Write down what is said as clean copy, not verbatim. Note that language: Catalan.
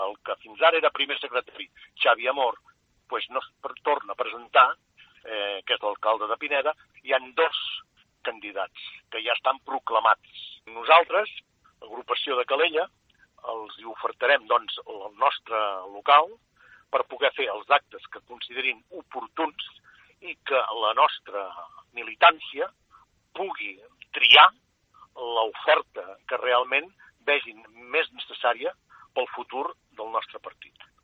El que fins ara era primer secretari, Xavi Amor, no es torna a presentar, que és l'alcalde de Pineda. Hi ha 2 candidats que ja estan proclamats. Nosaltres, l'agrupació de Calella, els hi ofertarem doncs, el nostre local per poder fer els actes que considerin oportuns i que la nostra militància pugui triar l'oferta que realment vegin més necessària